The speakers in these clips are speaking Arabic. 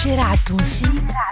الشارع التونسي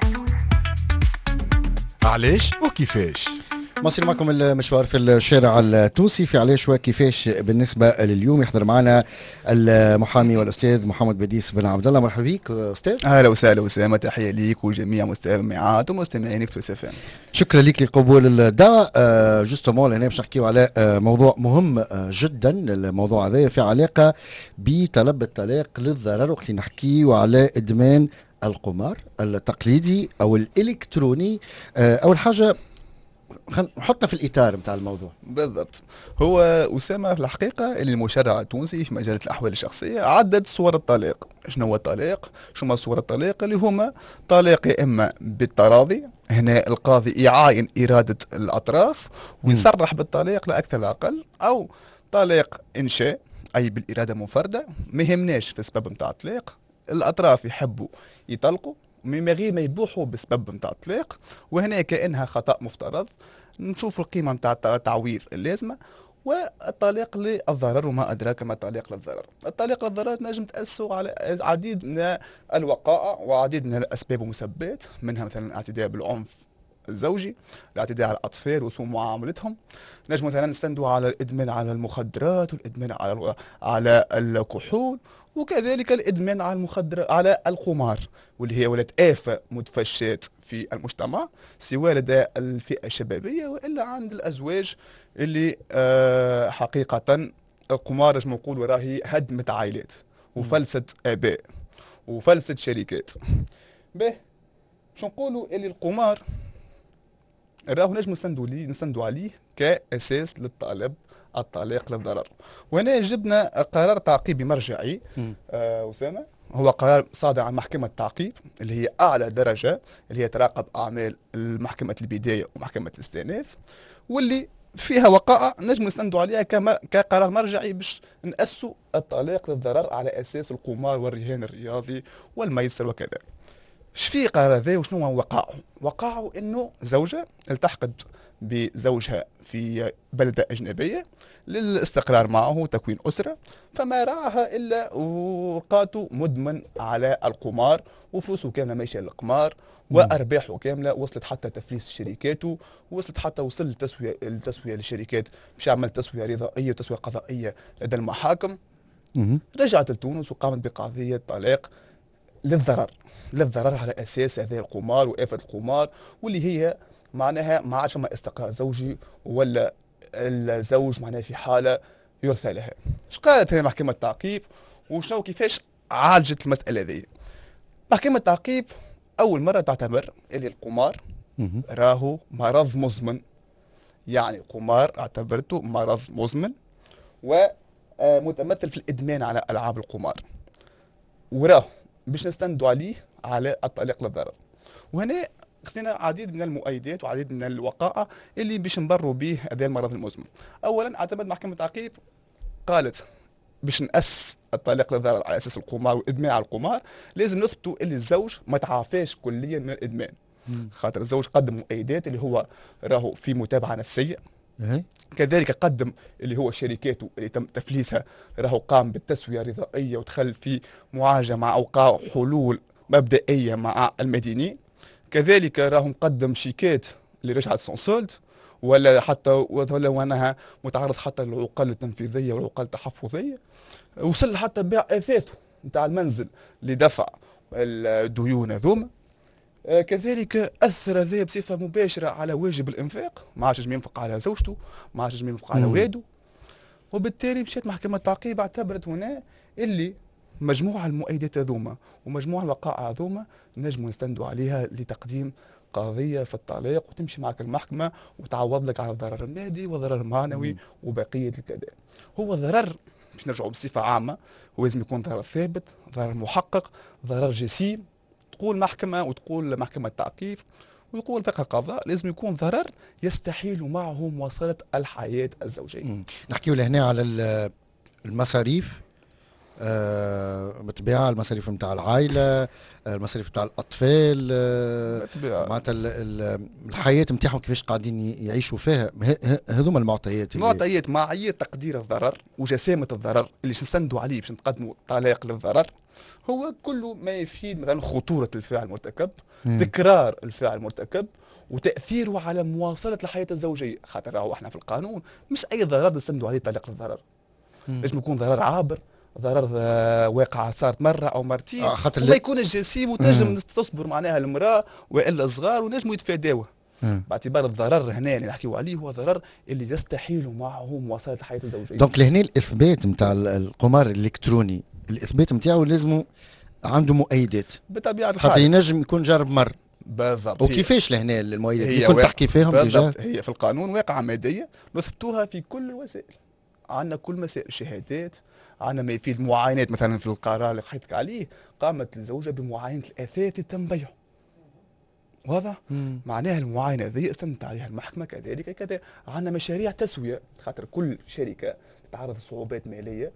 علاش وكيفاش؟ مصير معكم المشوار في الشارع التونسي في علاش وكيفاش. بالنسبه لليوم يحضر معنا المحامي والاستاذ محمد بديس بن عبد الله. مرحبا بك استاذ. اهلا وسهلا وسهلا، تحيه ليك وجميع مستمعات ومستمعين اكس اف ام. شكرا لك لقبول الدعوه. جوستومون هنا باش نحكيو على موضوع مهم جدا. الموضوع هذا في علاقه بطلب الطلاق للضرر، وقت نحكيو على ادمان القمار التقليدي او الالكتروني. اول حاجه نحطها في الإطار متاع الموضوع. بالضبط. هو أسامة في الحقيقة اللي المشرع التونسي في مجال الأحوال الشخصية عدد صور الطلاق. شنو هو الطلاق؟ شنو هو صور الطلاق؟ اللي هما طلاق يا إما بالتراضي، هنا القاضي يعاين إرادة الأطراف ويصرح بالطلاق لا أكثر لا أقل، أو طلاق إنشاء أي بالإرادة منفردة، ما يهمناش في السبب متاع الطلاق، الأطراف يحبوا يطلقوا من غير ما يبوحوا بسبب متاع الطلاق، وهنا كأنها خطأ مفترض نشوف القيمة متاع التعويض اللازمة. والطلاق للضرر، وما أدراك ما الطلاق للضرر. الطلاق للضرر نجم تأسوا على عديد من الوقائع وعديد من الأسباب والمسببات، منها مثلا الاعتداء بالعنف الزوجي، الاعتداء على الأطفال وسوء معاملتهم. نجم مثلا نستندوا على الإدمان على المخدرات، والإدمان على الكحول، وكذلك الإدمان على على القمار، واللي هي ولات آفة متفشات في المجتمع، سواء لدى الفئة الشبابية وإلا عند الأزواج اللي حقيقة القمار نجم نقولوا راهي هدمت عائلات وفلست آباء وفلست شركات. به شو نقولوا اللي القمار راهو نجم نسندوا عليه كأساس للطالب الطلاق للضرر. وهنا جبنا قرار تعقيبي مرجعي أسامة، هو قرار صادر عن محكمة التعقيب اللي هي أعلى درجة، اللي هي تراقب أعمال محكمة البداية ومحكمة الاستئناف، واللي فيها وقائع نجم نستندوا عليها كقرار مرجعي باش نأسوا الطلاق للضرر على أساس القمار والرهان الرياضي والميسر وكذا. شفي قرار ذا وشنو هو وقائعه؟ وقائعه انه زوجة التحقت بزوجها في بلدة أجنبية للاستقرار معه وتكوين أسرة، فما رعاها إلا وقاته مدمن على القمار، وفلوسه كاملة ماشية للقمار، وأرباحه كاملة وصلت حتى تفليس شركاته، وصلت حتى وصل التسوية للشركات باش يعمل تسوية رضائية وتسوية قضائية لدى المحاكم. رجعت لتونس وقامت بقضية طلاق للضرر على أساس هذا القمار وآفة القمار، واللي هي معناها ما عادش ما استقرار زوجي ولا الزوج معناها في حالة يرثى لها. اش قالت هنا محكمة التعقيب وشنو كيفاش عالجت المسألة ذي؟ محكمة التعقيب أول مرة تعتبر اللي القمار راهو مرض مزمن، يعني القمار اعتبرته مرض مزمن ومتمثل في الإدمان على ألعاب القمار، وراه باش نستندوا عليه على الطلاق للضرر. وهنا خذينا عديد من المؤيدات وعديد من الوقائع اللي باش نبروا به هذا المرض المزمن. اولا اعتمد محكمه التعقيب قالت باش نأس الطلاق للضرر على اساس القمار والادمان على القمار لازم نثبتوا اللي الزوج ما تعافاش كليا من الادمان، خاطر الزوج قدم مؤيدات اللي هو راهو في متابعه نفسيه، كذلك قدم اللي هو شركاته اللي تم تفليسها راهو قام بالتسويه الرضائيه ودخل في معالجه مع اوقاع حلول مبدئيه مع المدينين، كذلك راهو مقدم شيكات اللي رجعت سون سولد ولا حتى ولا انها متعرض حتى للعقال التنفيذيه والعقال التحفظيه، وصل حتى بيع اثاثه نتاع المنزل لدفع الديون هذوما. كذلك اثر ذا بصفه مباشره على واجب الانفاق، ما عادش ينفق على زوجته، ما عادش ينفق على اولاده، وبالتالي مشات محكمه التعقيب اعتبرت هنا اللي مجموعه المؤيدات هذوما ومجموعه الوقائع هذوما نجموا نستندوا عليها لتقديم قضيه في الطلاق وتمشي معك المحكمه وتعوض لك على الضرر المادي والضرر المعنوي وبقيه الكذا. هو ضرر باش نرجعوا بصفه عامه هو لازم يكون ضرر ثابت، ضرر محقق، ضرر جسيم. تقول محكمة وتقول محكمة التعقيب ويقول فقه القضاء لازم يكون ضرر يستحيل معه مواصلة الحياة الزوجية. نحكيو لهنا على المصاريف بالطبيعه المصاريف نتاع العائله، المصاريف نتاع الاطفال، معناتها الحياه نتاعهم كيفاش قاعدين يعيشوا فيها. هذوما المعطيات معايير تقدير الضرر وجسامه الضرر اللي نستندوا عليه باش نقدموا طلاق للضرر هو كل ما يفيد مثلا خطوره الفعل المرتكب، تكرار الفعل المرتكب، وتاثيره على مواصله الحياه الزوجيه. خاطر راهو احنا في القانون مش اي ضرر نستندوا عليه طلاق للضرر، لازم يكون ضرر عابر، ضرر واقعة صارت مرة أو مرتين، وما يكون الجسيم وتنجم تصبر معناها المرأة وإلا الصغار ونجموا يتفاداوه. باعتبار الضرر هنا اللي نحكيو عليه هو ضرر اللي يستحيل معه مواصلة الحياة الزوجية. دونك لهنا الإثبات نتاع القمار الإلكتروني، الإثبات نتاعو لازم عنده مؤيدات بطبيعة الحال، حتى ينجم يكون جارب مر. بالضبط. وكيفاش لهنا المؤيدات اللي كنت تحكي فيهم بالضبط؟ هي في القانون واقعة مادية نثبتوها في كل الوسائل. عندنا كل مسائل شهادات، عندنا ما يفيد معاينات. مثلا في القرار اللي حكيتك عليه قامت الزوجة بمعاينة الأثاث اللي تم بيعه. واضح؟ معناها المعاينة هذه استندت عليها المحكمة كذلك كذا. عندنا مشاريع تسوية، خاطر كل شركة تتعرض لصعوبات مالية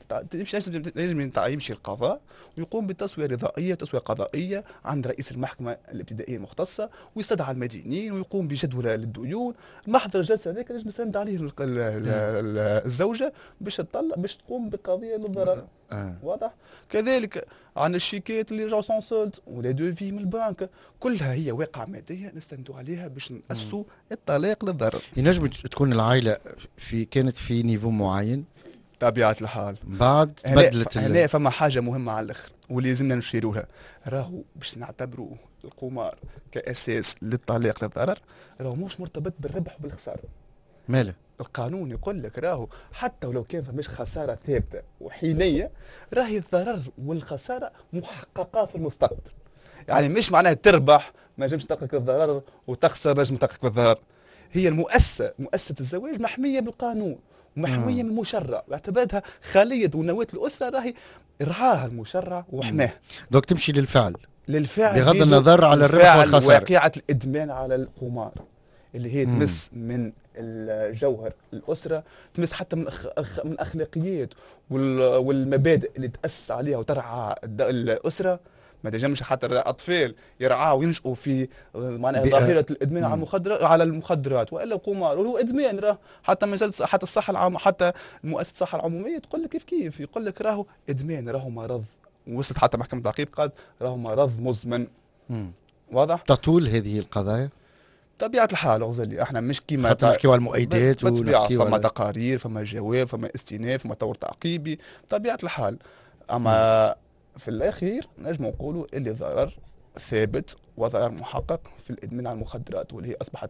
لازم يمشي القضاء ويقوم بتسوية رضائية وتسوية قضائية عند رئيس المحكمة الابتدائية المختصة، ويستدعى المدينين ويقوم بجدول للديون. محضر الجلسة هذاك لازم يستند عليه الزوجة باش تطلق باش تقوم بقضية للضرر. واضح؟ كذلك عن الشيكات اللي رجعوا سون سولد ولا دوفي من البنك، كلها هي واقعة مادية نستندوا عليها باش نأسوا الطلاق للضرر. ينجم تكون العائلة كانت في نيفو معين طبيعة الحال، بعد تبدلت. هنا فما حاجة مهمة على الآخر واللي لازمنا نشيروها، راهو باش نعتبروا القمار كأساس للطلاق للضرر راهو مش مرتبط بالربح وبالخسارة. ماله؟ القانون يقول لك راهو حتى ولو كان فماش خسارة ثابتة وحينية، راهي الضرر والخسارة محققة في المستقبل. يعني مش معناها تربح ما نجمش تحقق الضرر وتخسر نجم تحقق الضرر. هي مؤسسة الزواج محمية بالقانون ومحمية من المشرع، واعتبرتها خالية ونواة الأسرة راهي رعاها المشرع وحماها. دوك تمشي للفعل بغض النظر على الربح والخسارة. واقعة الإدمان على القمار اللي هي تمس من الجوهر الأسرة، تمس حتى من أخلاقيات والمبادئ اللي تأسس عليها وترعى الأسرة. ما تنجمش حتى الاطفال يرعاوا وينشئوا في معناها ظاهره الادمان على المخدرات والا القمار، وهو ادمان. راه حتى مجله حتى الصحه العامه حتى مؤسسه الصحه العموميه تقول لك كيف يقول لك راهو ادمان، راهو مرض. وصلت حتى محكمه التعقيب قالت راهو مرض مزمن. واضح؟ تطول هذه القضايا طبيعة الحال غزالي، احنا مش كيما نحكيو على المؤيدات ونحكيو فما تقارير، فما جواب، فما استئناف، فما طور تعقيبي. طبيعة الحال اما في الاخير نجم نقولوا اللي ضرر ثابت وضرر محقق في الادمان على المخدرات، واللي هي اصبحت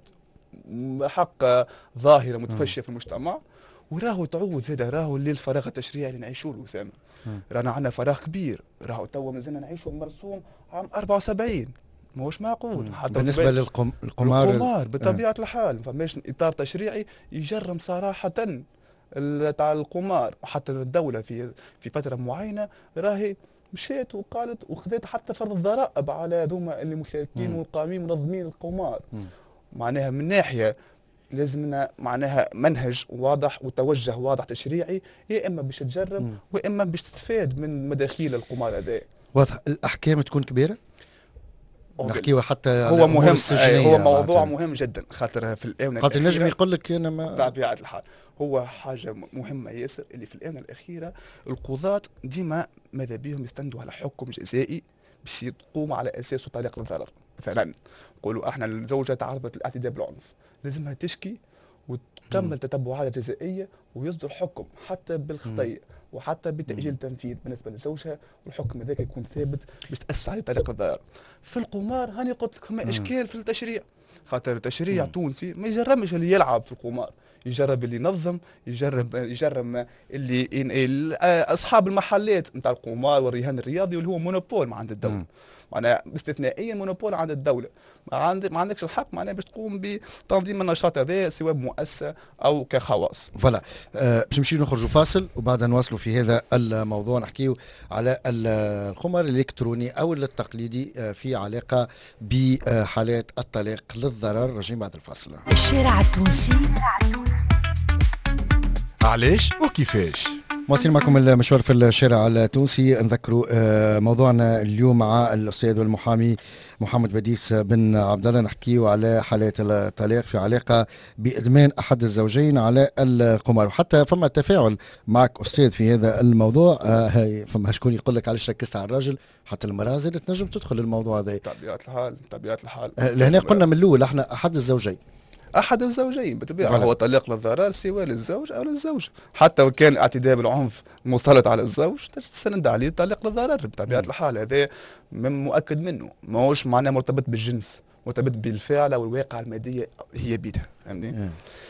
حق ظاهره متفشيه في المجتمع. وراهو تعود زاد راهو للفراغ التشريعي اللي نعيشوه له اسامه. رانا عندنا فراغ كبير، راهو توا مازلنا نعيشوا مرسوم عام 74. ماهوش معقول حتى بالنسبه القمار بطبيعه الحال فماش اطار تشريعي يجرم صراحه تاع القمار. وحتى الدوله في فتره معينه راهي مشيت وقالت وخذت حتى فرض الضرائب على هذوما اللي مشاركين والقائمين منظمين القمار. معناها من ناحيه لازمنا معناها منهج واضح وتوجه واضح تشريعي، يا اما باش تجرب واما باش تستفاد من مداخيل القمار هذا. واضح. الاحكام تكون كبيره، نحكيو حتى هو مهم. هو موضوع مهم جدا، خاطر في الاونه خاطر نجم يقول لك انا ما طبيعه الحال هو حاجه مهمه ياسر اللي في الاونه الاخيره القضاة ديما ماذا بهم يستندوا على حكم جزائي باش يقوم على اساسه طلاق الضرر. مثلا نقولوا احنا الزوجه تعرضت للاعتداء بالعنف، لازمها تشكي وتكمل تتبعات جزائيه ويصدر حكم حتى بالخطيه وحتى بتأجيل تنفيذ بالنسبة لزوجها، والحكم هذاك يكون ثابت باش تأسس عليه طريق الضرر. في القمار هاني قلت لك هما إشكال في التشريع، خاطر التشريع التونسي ما يجرمش اللي يلعب في القمار، يجرب اللي ينظم، يجرب اللي أصحاب المحلات نتاع القمار والرهان الرياضي واللي هو مونوبول ما عند الدولة. معناها باستثنائيا مونوبول عند الدولة، ما عندكش الحق معناها باش تقوم بتنظيم النشاط هذا سواء بمؤسسة أو كخواص. فوالا باش نمشي نخرجوا فاصل وبعدها نواصلوا في هذا الموضوع نحكيو على القمار الإلكتروني أو التقليدي في علاقة بحالات الطلاق للضرر. راجعين بعد الفاصل. الشارع التونسي علاش وكيفاش؟ مواصلين معكم المشوار في الشارع التونسي. نذكروا موضوعنا اليوم مع الأستاذ والمحامي محمد بديس بن عبد الله، نحكيه على حالات الطلاق في علاقة بإدمان أحد الزوجين على القمار، وحتى فما تفاعل معك أستاذ في هذا الموضوع. فما شكون يقول لك علاش ركزت على الراجل، حتى المرأة زادت تنجم تدخل الموضوع هذا. طبيعة الحال لهنا قلنا من الأول احنا أحد الزوجين، أحد الزوجين بالطبيعة هو طلاق للضرر سواء للزوج أو للزوجة، حتى وكان الاعتداء بالعنف مسلط على الزوج تستند عليه طلاق للضرر بطبيعة الحال. هذا من مؤكد منه، ماهوش معناه مرتبط بالجنس، مرتبط بالفعل أو الواقع المادية هي بيدها، فهمتني؟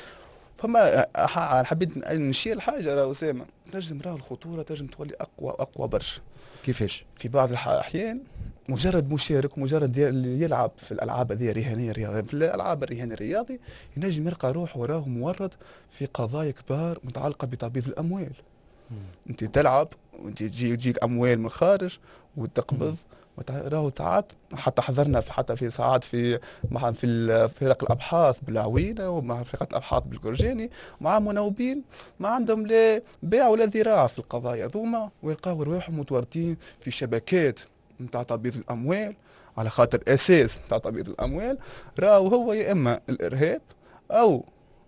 فما حبيت نشير حاجة راه أسامة، تنجم راه الخطورة تنجم تولي أقوى برشا. كيفاش؟ في بعض الأحيان مجرد مشارك، مجرد اللي يلعب في الالعاب هذه الرهانيه الرياضيه، في الالعاب الرهان الرياضي ينجم يلقى روح وراه مورط في قضايا كبار متعلقه بتعبيد الاموال. انت تلعب وانت يجيك اموال من الخارج وتقبض راهو ساعات، حتى حضرنا حتى في ساعات في فرق الابحاث بالعوينه ومع فرقه الابحاث بالكرجاني مع مناوبين ما عندهم لا بيع ولا ذراع في القضايا ذوما، ويلقاو رواحهم متورطين في شبكات نتاع تبييض الاموال، على خاطر اساس نتاع تبييض الاموال راهو هو يا اما الارهاب او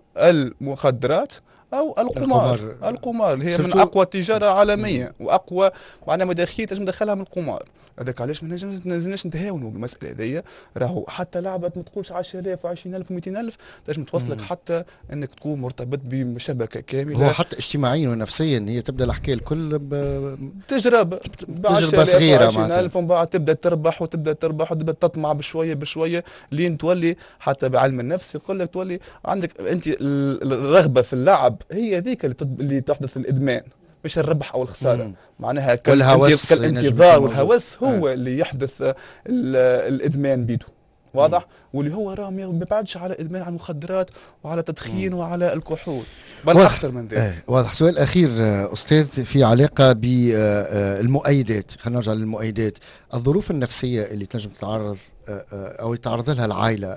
المخدرات او القمار اللي هي من اقوى التجاره عالميا واقوى معناها مداخيل تنجم تدخلها من القمار. هذاك علاش ما نجمش نتهاونوا بالمساله هذيا. راهو حتى لعبه ما تقولش 10,000 و20,000 و200,000 تنجم توصلك حتى انك تكون مرتبط بشبكه كامله. هو حتى اجتماعيا ونفسيا هي تبدا الحكايه الكل تجربه صغيره، 20,000 ومن بعد تبدا تربح وتبدا تطمع بشويه لين تولي حتى بعلم النفس يقول لك تولي عندك انت الرغبه في اللعب هي ذيك اللي تحدث الادمان، مش الربح او الخساره. معناها كالانتظار والهوس هو اللي يحدث الادمان بيدو، واضح؟ واللي هو راه ما بيبعدش على ادمان على المخدرات وعلى التدخين وعلى الكحول، بل اخطر من ذلك. واضح. سؤال اخير استاذ في علاقه بالمؤيدات، خلينا نرجع للمؤيدات، الظروف النفسيه اللي تنجم تتعرض او يتعرض لها العائله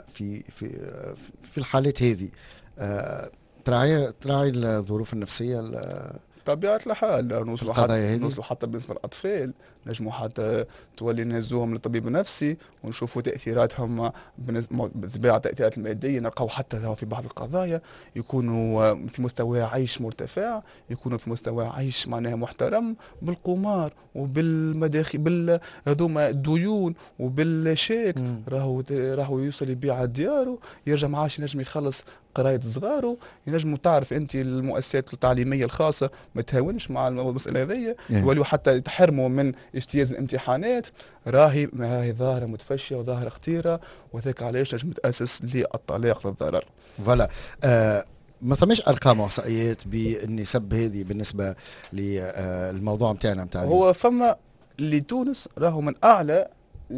في الحالات هذه، تراعي الظروف النفسية طبيعة الحال. نوصلوا حتى بالنسبة للأطفال نجموا حتى تولي نهزوهم للطبيب النفسي ونشوفوا تأثيراتهم بطبيعة التأثيرات المادية. نلقاو حتى في بعض القضايا يكونوا في مستوى عيش مرتفع، يكونوا في مستوى عيش معناها محترم بالقمار وبالمداخل هذوما الديون وبالشيك. راهو يوصل يبيع دياره، يرجع معاش ينجم يخلص قراية صغاره. ينجم تعرف انت المؤسسات التعليميه الخاصه ما تهاونش مع المساله هذيا، يوليو حتى يتحرموا من اجتياز الامتحانات. راهي ظاهره متفشيه وظاهره خطيره، وذاك علاش نجم تاسس للطلاق للضرر. فوالا. ما ثماش ارقام واحصائيات بالنسب هذه بالنسبه للموضوع نتاعنا هو فما لتونس راهو من اعلى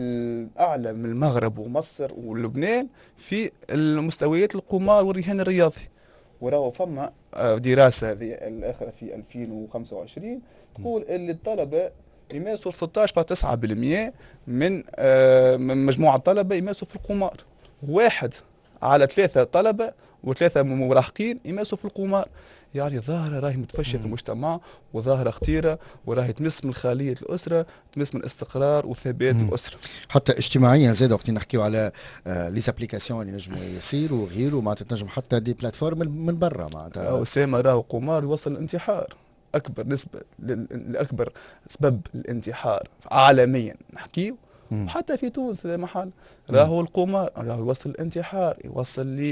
من المغرب ومصر ولبنان في المستويات القمار والرهان الرياضي. وراهو فما دراسة هذه الأخرى في 2025 تقول اللي الطلبة يمارسوا 13.9% من مجموعة الطلبة يمارسوا في القمار. 1 على 3 طلبة و3 مراهقين يمارسوا في القمار. يعني ظاهرة راهي متفشية في المجتمع وظاهرة خطيرة، وراهي تمس من خالية الأسرة، تمس من استقرار وثبات الأسرة. حتى اجتماعيا زاد وقت نحكيو على لي زابليكاسيون اللي نجموا يصيروا وغيره، معناتها تنجم حتى دي بلاتفورم من برا معناتها. أسامة راهو قمار يوصل الانتحار. أكبر نسبة أكبر سبب الانتحار عالميا نحكيو حتى في تونس محل راهو القمار، راهو يوصل الانتحار، يوصل لي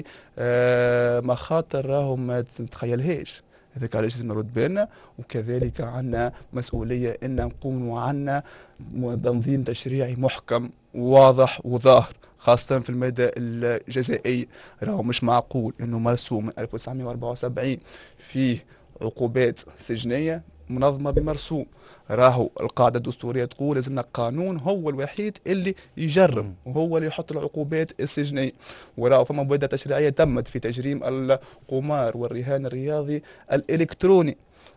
مخاطر راهو ما تتخيلهاش. هذاك علاش لازم نرد بالنا، وكذلك عندنا مسؤوليه ان نقوم عندنا تنظيم تشريعي محكم واضح وظاهر، خاصه في المدى الجزائي. راهو مش معقول انه مرسوم من 1974 فيه عقوبات سجنيه منظمه بمرسوم. راهو القاعدة الدستورية تقول لازمنا قانون هو الوحيد اللي يجرم وهو اللي يحط العقوبات السجنية. وراهو فما مبادرة تشريعية تمت في تجريم القمار والرهان الرياضي الإلكتروني.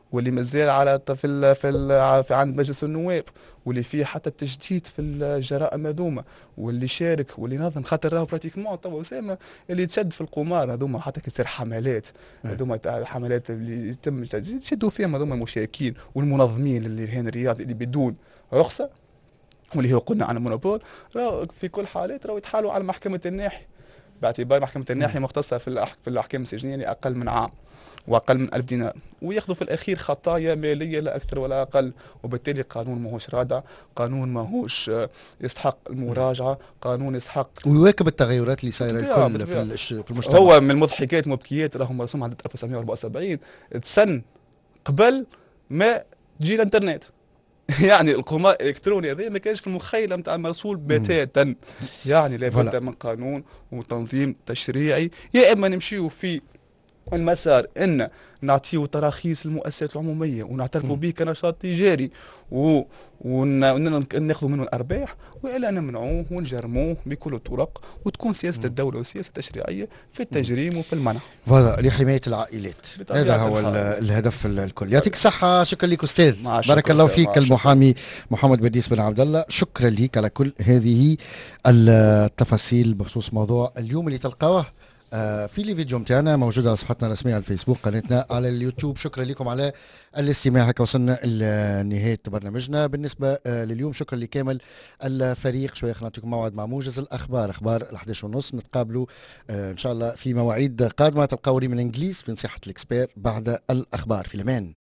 واللي مازال على في عند مجلس النواب، واللي فيه حتى التجديد في الجرائم هذوما، واللي شارك واللي نظم، خاطر راهو براتيكمون توا اسامه اللي تشد في القمار هذوما، حتى كي تصير حملات هذوما تاع الحملات اللي يتم يشدوا فيهم هذوما المشاركين والمنظمين للرهان الرياضي اللي بدون رخصه، واللي هو قلنا عن المونوبول، راهو في كل حالات راهو يتحالوا على محكمه الناحيه، باعتبار محكمه الناحيه مختصه في الاحكام السجنيه لاقل من عام واقل من 1000 دينار، وياخذوا في الاخير خطايا ماليه لا اكثر ولا اقل، وبالتالي قانون ماهوش رادع، قانون ماهوش يستحق المراجعه، قانون يستحق ويواكب التغيرات اللي صايره الكل في المجتمع. هو من المضحكات مبكيات راهو مرسوم عام 1974 تسن قبل ما تجي الانترنت. يعني القمار الالكتروني هذا ما كانش في المخيله نتاع المرسول بتاتا. يعني لابد من قانون وتنظيم تشريعي، يا اما نمشيو في المسار ان نعطيو تراخيص للمؤسسات العموميه ونعترفوا به كنشاط تجاري وناخذوا منه الارباح، والا نمنعوه ونجرموه بكل الطرق، وتكون سياسه الدوله وسياسه التشريعيه في التجريم وفي المنع. هذا لحمايه العائلات، هذا هو الهدف الكل. يعطيك الصحه. شكرا لك استاذ، بارك الله فيك المحامي محمد بديس بن عبد الله. شكرا لك على كل هذه التفاصيل بخصوص موضوع اليوم اللي تلقاوه في الفيديو متاعنا موجود على صفحتنا الرسميه على الفيسبوك، قناتنا على اليوتيوب. شكرا لكم على الاستماع. هكا وصلنا لنهايه برنامجنا بالنسبه لليوم. شكرا لكامل الفريق. شويه خلينا نعطيكم موعد مع موجز الاخبار، اخبار 11:30. نتقابلوا ان شاء الله في مواعيد قادمه. تلقاوني من انجليز في نصيحه الاكسبير بعد الاخبار. في الامان.